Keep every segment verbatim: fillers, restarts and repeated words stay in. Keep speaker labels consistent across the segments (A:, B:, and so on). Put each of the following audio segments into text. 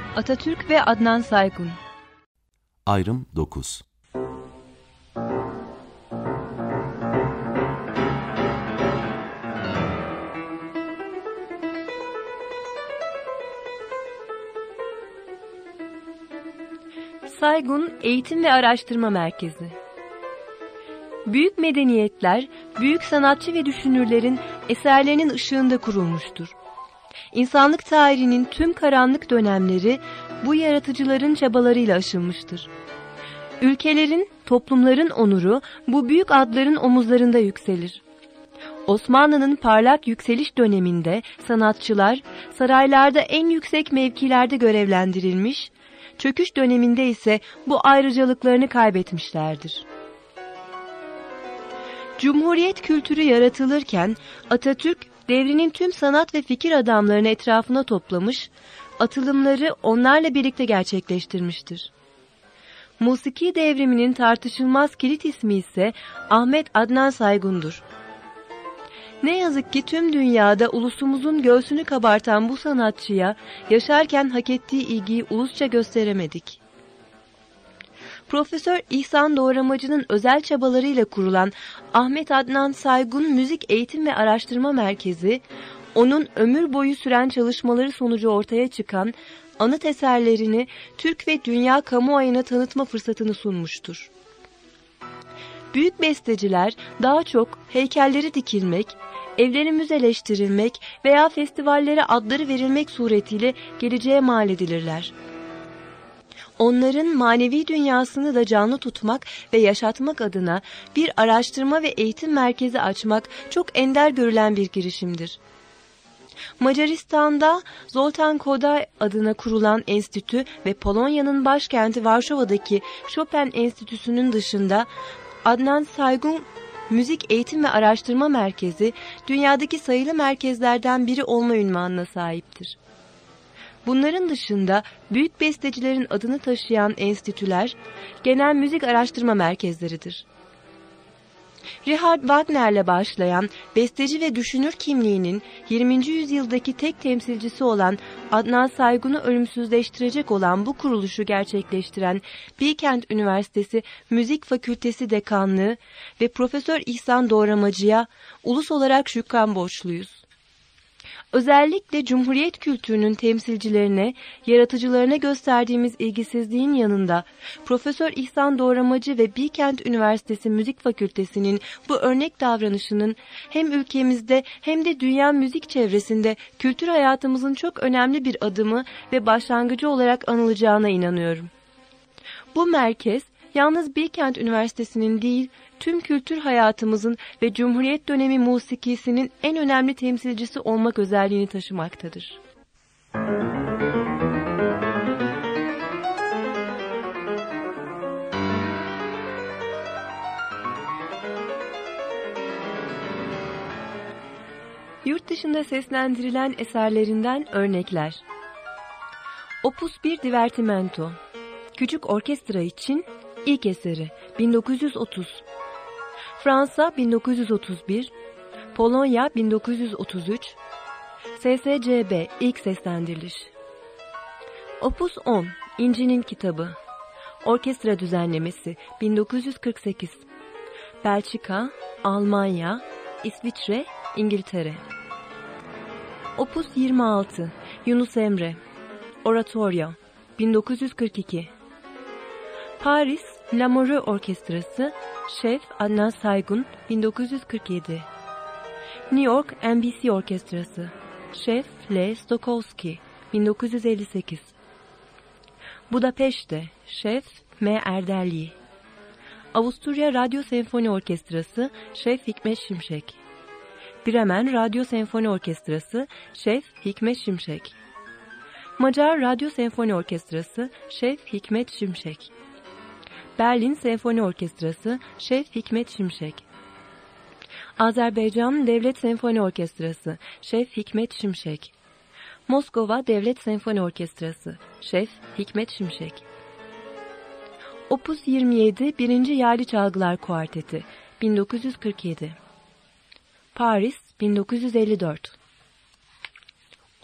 A: Atatürk ve Adnan Saygun.
B: Ayrım dokuz.
A: Saygun Eğitim ve Araştırma Merkezi. Büyük medeniyetler, büyük sanatçı ve düşünürlerin eserlerinin ışığında kurulmuştur. İnsanlık tarihinin tüm karanlık dönemleri bu yaratıcıların çabalarıyla aşılmıştır. Ülkelerin, toplumların onuru bu büyük adların omuzlarında yükselir. Osmanlı'nın parlak yükseliş döneminde sanatçılar saraylarda en yüksek mevkilerde görevlendirilmiş, çöküş döneminde ise bu ayrıcalıklarını kaybetmişlerdir. Cumhuriyet kültürü yaratılırken Atatürk devrinin tüm sanat ve fikir adamlarını etrafına toplamış, atılımları onlarla birlikte gerçekleştirmiştir. Musiki devriminin tartışılmaz kilit ismi ise Ahmet Adnan Saygun'dur. Ne yazık ki tüm dünyada ulusumuzun göğsünü kabartan bu sanatçıya yaşarken hak ettiği ilgiyi ulusça gösteremedik. Profesör İhsan Doğramacı'nın özel çabalarıyla kurulan Ahmet Adnan Saygun Müzik Eğitim ve Araştırma Merkezi, onun ömür boyu süren çalışmaları sonucu ortaya çıkan anıt eserlerini Türk ve dünya kamuoyuna tanıtma fırsatını sunmuştur. Büyük besteciler daha çok heykelleri dikilmek, evleri müzeleştirilmek veya festivallere adları verilmek suretiyle geleceğe mal edilirler. Onların manevi dünyasını da canlı tutmak ve yaşatmak adına bir araştırma ve eğitim merkezi açmak çok ender görülen bir girişimdir. Macaristan'da Zoltán Kodály adına kurulan enstitü ve Polonya'nın başkenti Varşova'daki Chopin Enstitüsü'nün dışında Adnan Saygun Müzik Eğitim ve Araştırma Merkezi dünyadaki sayılı merkezlerden biri olma unvanına sahiptir. Bunların dışında büyük bestecilerin adını taşıyan enstitüler genel müzik araştırma merkezleridir. Richard Wagner'le başlayan besteci ve düşünür kimliğinin yirminci yüzyıldaki tek temsilcisi olan Adnan Saygun'u ölümsüzleştirecek olan bu kuruluşu gerçekleştiren Bilkent Üniversitesi Müzik Fakültesi Dekanlığı ve Profesör İhsan Doğramacı'ya ulus olarak şükran borçluyuz. Özellikle Cumhuriyet kültürünün temsilcilerine, yaratıcılarına gösterdiğimiz ilgisizliğin yanında Profesör İhsan Doğramacı ve Bilkent Üniversitesi Müzik Fakültesi'nin bu örnek davranışının hem ülkemizde hem de dünya müzik çevresinde kültür hayatımızın çok önemli bir adımı ve başlangıcı olarak anılacağına inanıyorum. Bu merkez yalnız Bilkent Üniversitesi'nin değil, tüm kültür hayatımızın ve Cumhuriyet dönemi musikisinin en önemli temsilcisi olmak özelliğini taşımaktadır. Yurt dışında seslendirilen eserlerinden örnekler. Opus bir Divertimento, küçük orkestra için ilk eseri bin dokuz yüz otuz. Fransa bin dokuz yüz otuz bir, Polonya bin dokuz yüz otuz üç, S S C B ilk seslendiriliş. Opus on, İnci'nin Kitabı, orkestra düzenlemesi bin dokuz yüz kırk sekiz, Belçika, Almanya, İsviçre, İngiltere. Opus yirmi altı, Yunus Emre, Oratorio, bin dokuz yüz kırk iki. Paris, Lamoureux Orkestrası, Şef Adnan Saygun, bin dokuz yüz kırk yedi. New York N B C Orkestrası, Şef L. Stokowski, bin dokuz yüz elli sekiz. Budapeşte, Şef M. Erdelyı. Avusturya Radyo Senfoni Orkestrası, Şef Hikmet Şimşek. Bremen Radyo Senfoni Orkestrası, Şef Hikmet Şimşek. Macar Radyo Senfoni Orkestrası, Şef Hikmet Şimşek. Berlin Senfoni Orkestrası, Şef Hikmet Şimşek. Azerbaycan Devlet Senfoni Orkestrası, Şef Hikmet Şimşek. Moskova Devlet Senfoni Orkestrası, Şef Hikmet Şimşek. Opus yirmi yedi birinci Yaylı Çalgılar Kuarteti, bin dokuz yüz kırk yedi. Paris, bin dokuz yüz elli dört.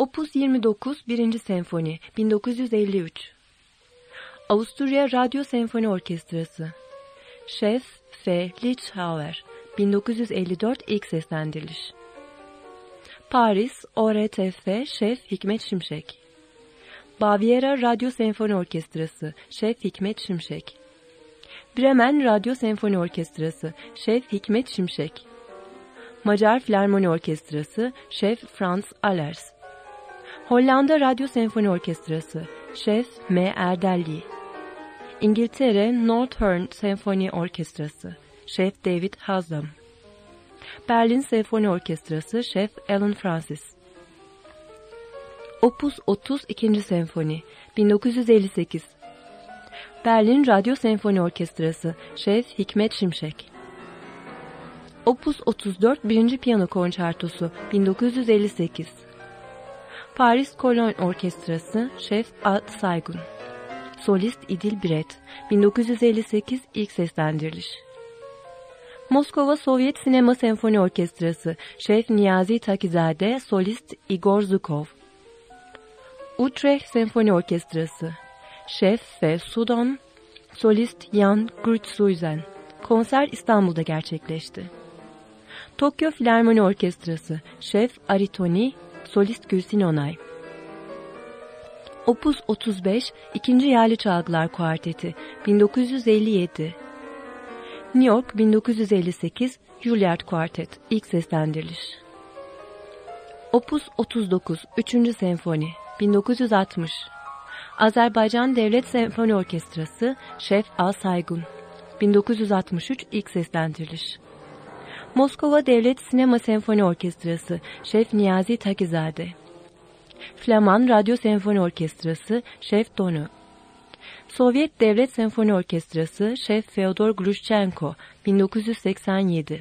A: Opus yirmi dokuz birinci Senfoni bin dokuz yüz elli üç. Avusturya Radyo Senfoni Orkestrası. Şef F. Liebhauer bin dokuz yüz elli dört ilk seslendiriliş. Paris O R T F Şef Hikmet Şimşek. Baviera Radyo Senfoni Orkestrası. Şef Hikmet Şimşek. Bremen Radyo Senfoni Orkestrası. Şef Hikmet Şimşek. Macar Filarmoni Orkestrası. Şef Franz Allers. Hollanda Radyo Senfoni Orkestrası. Şef M. Erdelli. İngiltere Northern Senfoni Orkestrası. Şef David Haslam. Berlin Senfoni Orkestrası. Şef Alan Francis. Opus otuz ikinci Senfoni bin dokuz yüz elli sekiz. Berlin Radyo Senfoni Orkestrası. Şef Hikmet Şimşek. Opus otuz dört birinci Piyano Konçertosu bin dokuz yüz elli sekiz. Paris Cologne Orkestrası. Şef Ad Saygun. Solist İdil Biret. bin dokuz yüz elli sekiz ilk seslendiriliş. Moskova Sovyet Sinema Senfoni Orkestrası. Şef Niyazi Takizade. Solist Igor Zhukov. Utrecht Senfoni Orkestrası. Şef F. Sudon. Solist Jan Grützuizen. Konser İstanbul'da gerçekleşti. Tokyo Filarmoni Orkestrası. Şef Aritoni. Solist Gülsin Onay. Opus otuz beş ikinci Yerli Çalgılar Kuarteti bin dokuz yüz elli yedi. New York bin dokuz yüz elli sekiz Juilliard Kuartet ilk seslendiriliş. Opus otuz dokuz üçüncü Senfoni bin dokuz yüz altmış. Azerbaycan Devlet Senfoni Orkestrası. Şef A. Saygun. bin dokuz yüz altmış üç ilk seslendiriliş. Moskova Devlet Sinema Senfoni Orkestrası. Şef Niyazi Takizade. Flaman Radyo Senfoni Orkestrası. Şef Donu. Sovyet Devlet Senfoni Orkestrası. Şef Fyodor Grushchenko. bin dokuz yüz seksen yedi.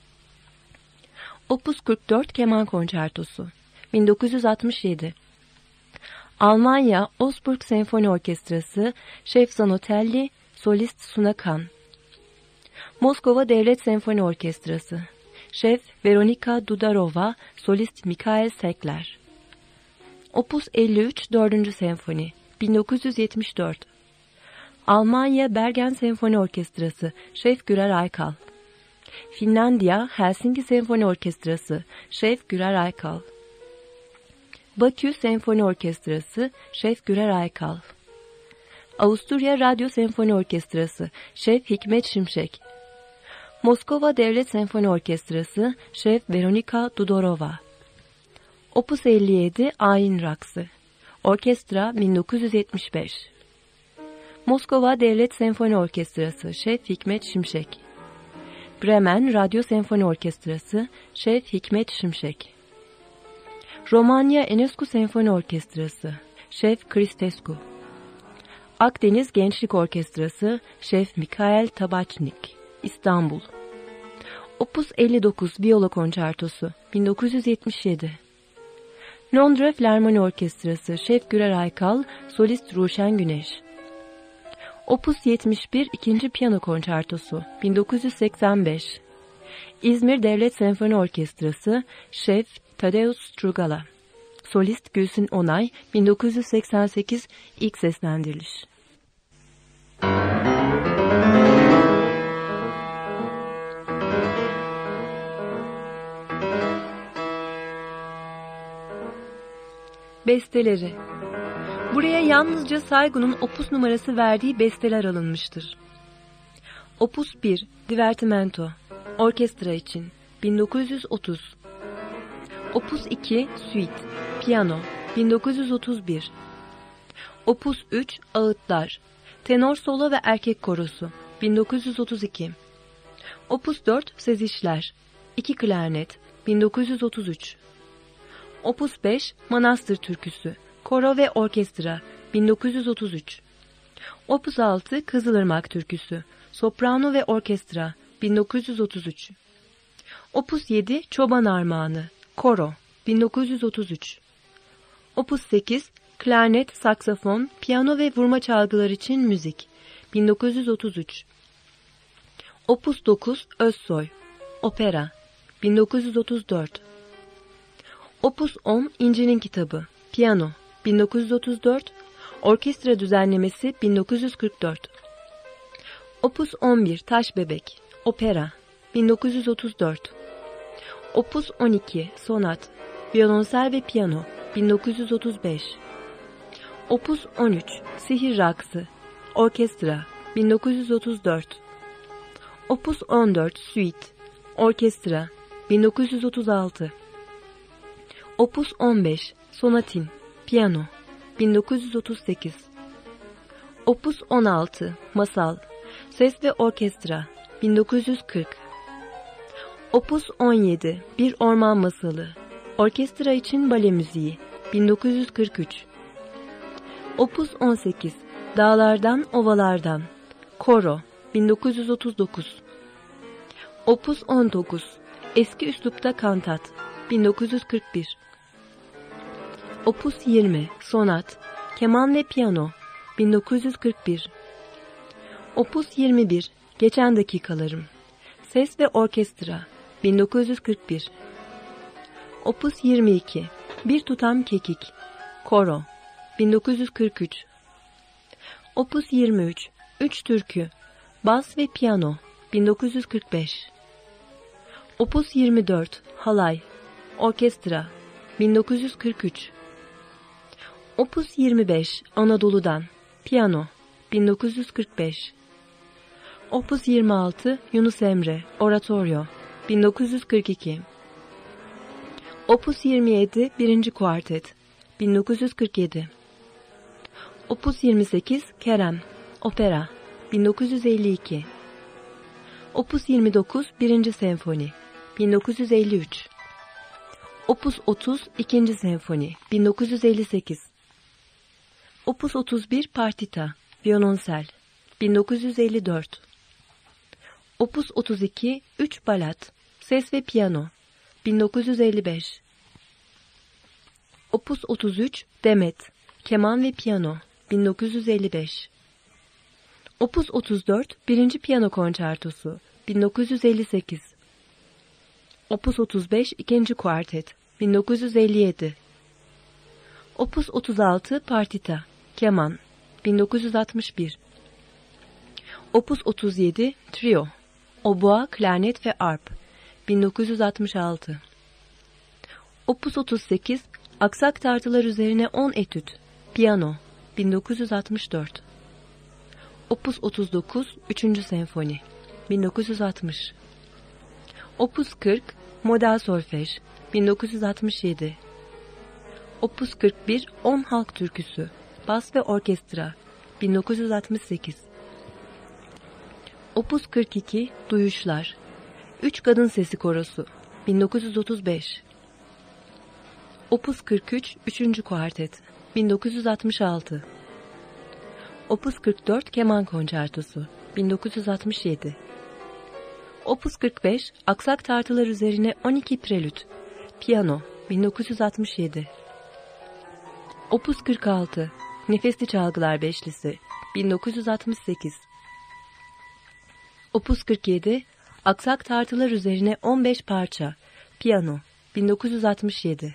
A: Opus kırk dört Keman Konçertosu bin dokuz yüz altmış yedi. Almanya Augsburg Senfoni Orkestrası. Şef Zanotelli. Solist Suna Kan. Moskova Devlet Senfoni Orkestrası. Şef Veronika Dudarova. Solist Mikhail Sekler. Opus elli üç dördüncü Senfoni bin dokuz yüz yetmiş dört. Almanya Bergen Senfoni Orkestrası. Şef Gürer Aykal. Finlandiya Helsinki Senfoni Orkestrası. Şef Gürer Aykal. Bakü Senfoni Orkestrası. Şef Gürer Aykal. Avusturya Radyo Senfoni Orkestrası. Şef Hikmet Şimşek. Moskova Devlet Senfoni Orkestrası. Şef Veronika Dudorova. Opus elli yedi Ayin Raksı. Orkestra bin dokuz yüz yetmiş beş. Moskova Devlet Senfoni Orkestrası. Şef Hikmet Şimşek. Bremen Radyo Senfoni Orkestrası. Şef Hikmet Şimşek. Romanya Enescu Senfoni Orkestrası. Şef Cristescu. Akdeniz Gençlik Orkestrası. Şef Mikhail Tabaçnik. İstanbul. Opus elli dokuz Viola Konçertosu bin dokuz yüz yetmiş yedi. Londra Filarmoni Orkestrası. Şef Gürer Aykal. Solist Ruşen Güneş. Opus yetmiş bir ikinci Piyano Konçertosu bin dokuz yüz seksen beş. İzmir Devlet Senfoni Orkestrası. Şef Tadeusz Strugala. Solist Gülsün Onay. bin dokuz yüz seksen sekiz ilk seslendiriliş. Besteleri. Buraya yalnızca Saygun'un opus numarası verdiği besteler alınmıştır. Opus bir Divertimento. Orkestra için bin dokuz yüz otuz. Opus iki Suite. Piyano bin dokuz yüz otuz bir. Opus üç Ağıtlar. Tenor solo ve erkek korosu bin dokuz yüz otuz iki. Opus dört Sezişler. iki klarnet bin dokuz yüz otuz üç. Opus beş Manastır Türküsü. Koro ve orkestra bin dokuz yüz otuz üç. Opus altı Kızılırmak Türküsü. Soprano ve orkestra bin dokuz yüz otuz üç. Opus yedi Çoban Armağanı. Koro bin dokuz yüz otuz üç. Opus sekiz Klarnet, saksafon, piyano ve vurma çalgılar için müzik bin dokuz yüz otuz üç. Opus dokuz Özsoy. Opera bin dokuz yüz otuz dört. Opus on İnci'nin Kitabı. piyano bin dokuz yüz otuz dört, orkestra düzenlemesi bin dokuz yüz kırk dört. Opus on bir Taş Bebek, opera bin dokuz yüz otuz dört. Opus on iki Sonat, violonsel ve piyano bin dokuz yüz otuz beş. Opus on üç Sihir Raksı, orkestra bin dokuz yüz otuz dört. Opus on dört Suite, orkestra bin dokuz yüz otuz altı. Opus on beş Sonatin, piyano bin dokuz yüz otuz sekiz. Opus on altı Masal, ses ve orkestra bin dokuz yüz kırk. Opus on yedi Bir Orman Masalı, orkestra için bale müziği bin dokuz yüz kırk üç. Opus on sekiz Dağlardan Ovalardan, koro bin dokuz yüz otuz dokuz. Opus on dokuz Eski üslupta kantat bin dokuz yüz kırk bir. Opus yirmi Sonat, keman ve piyano bin dokuz yüz kırk bir. Opus yirmi bir Geçen Dakikalarım, ses ve orkestra bin dokuz yüz kırk bir. Opus yirmi iki Bir Tutam Kekik, koro bin dokuz yüz kırk üç. Opus yirmi üç Üç Türkü, bas ve piyano bin dokuz yüz kırk beş. Opus yirmi dört Halay, orkestra bin dokuz yüz kırk üç. Opus yirmi beş Anadolu'dan, piyano bin dokuz yüz kırk beş. Opus yirmi altı Yunus Emre, oratorio bin dokuz yüz kırk iki. Opus yirmi yedi Birinci Kuartet bin dokuz yüz kırk yedi. Opus yirmi sekiz Kerem, opera bin dokuz yüz elli iki. Opus yirmi dokuz Birinci Senfoni bin dokuz yüz elli üç. Opus otuz İkinci Senfoni bin dokuz yüz elli sekiz. Opus otuz bir Partita, violonsel bin dokuz yüz elli dört. Opus otuz iki Üç Balat, ses ve piyano bin dokuz yüz elli beş. Opus otuz üç Demet, keman ve piyano bin dokuz yüz elli beş. Opus otuz dört Birinci Piyano Konçertosu bin dokuz yüz elli sekiz. Opus otuz beş İkinci Kuartet bin dokuz yüz elli yedi. Opus otuz altı Partita, keman bin dokuz yüz altmış bir. Opus otuz yedi Trio, oboa, klarnet ve arp bin dokuz yüz altmış altı. Opus otuz sekiz Aksak tartılar üzerine on etüt, piyano bin dokuz yüz altmış dört. Opus otuz dokuz Üçüncü Senfoni bin dokuz yüz altmış. Opus kırk Modal Solfej bin dokuz yüz altmış yedi. Opus kırk bir On Halk Türküsü, bas ve orkestra bin dokuz yüz altmış sekiz. Opus kırk iki Duyuşlar, Üç Kadın Sesi Korosu bin dokuz yüz otuz beş. Opus kırk üç Üçüncü Kuartet bin dokuz yüz altmış altı. Opus kırk dört Keman Konçertosu bin dokuz yüz altmış yedi. Opus kırk beş Aksak tartılar üzerine on iki Prelüt, piyano bin dokuz yüz altmış yedi. Opus kırk altı Nefesli Çalgılar Beşlisi bin dokuz yüz altmış sekiz. Opus kırk yedi Aksak tartılar üzerine on beş parça, piyano bin dokuz yüz altmış yedi.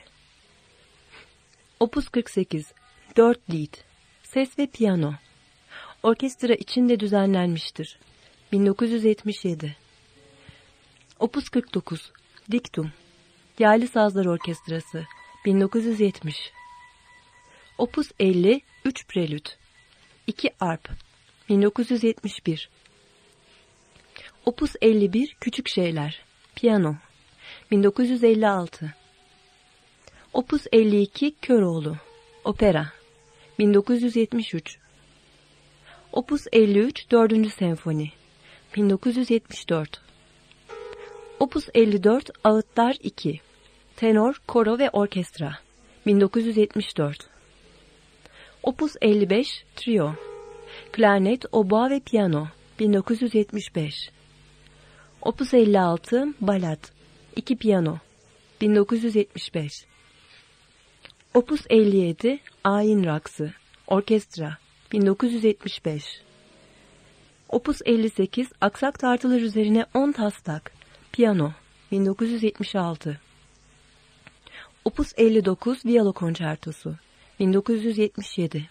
A: Opus kırk sekiz dört lied, ses ve piyano, orkestra içinde düzenlenmiştir bin dokuz yüz yetmiş yedi. Opus kırk dokuz Diktum, Yaylı Sazlar Orkestrası bin dokuz yüz yetmiş. Opus elli Üç Prelüt, iki arp bin dokuz yüz yetmiş bir. Opus elli bir Küçük Şeyler, piyano bin dokuz yüz elli altı. Opus elli iki Köroğlu, opera bin dokuz yüz yetmiş üç. Opus elli üç Dördüncü Senfoni bin dokuz yüz yetmiş dört. Opus elli dört Ağıtlar iki, tenor, koro ve orkestra bin dokuz yüz yetmiş dört. Opus elli beş Trio, klarnet, oboa ve piyano bin dokuz yüz yetmiş beş. Opus elli altı Balat, iki piyano bin dokuz yüz yetmiş beş. Opus elli yedi Ayin Raksı, orkestra bin dokuz yüz yetmiş beş. Opus elli sekiz Aksak tartılar üzerine on taslak, piyano bin dokuz yüz yetmiş altı. Opus elli dokuz Viyalo Konçertosu bin dokuz yüz yetmiş yedi.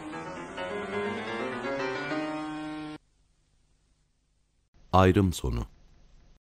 B: Ayrım sonu.